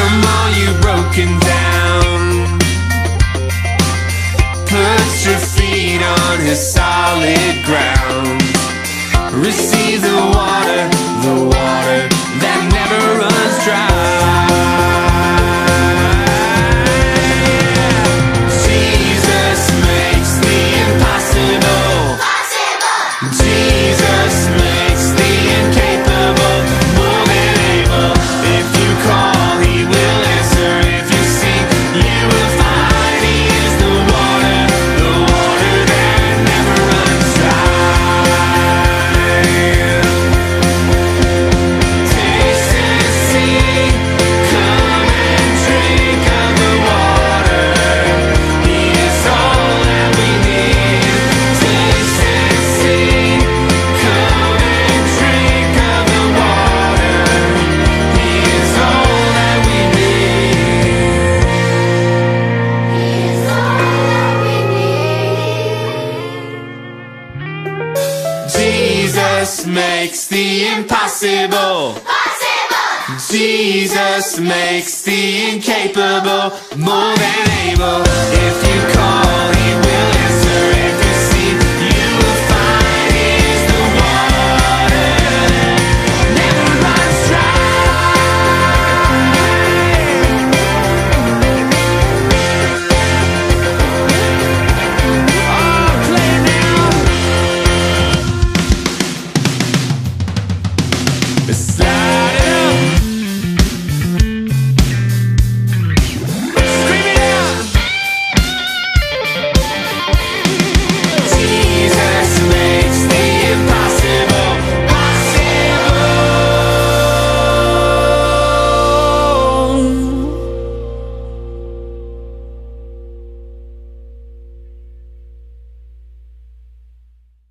Come on, you broken down. Put your feet on his solid ground. Receive the water that never runs dry. Jesus makes the impossible possible. Jesus makes the incapable more than able. If you call, he will answer. If you seek, you will find. He is the water that never runs dry. Taste and see, come and drink of the water. He is all that we need. Taste and see, come and drink of the water. He is all that we need. He is all that we need. Jesus makes the impossible possible. Jesus makes the incapable more than able. If you call,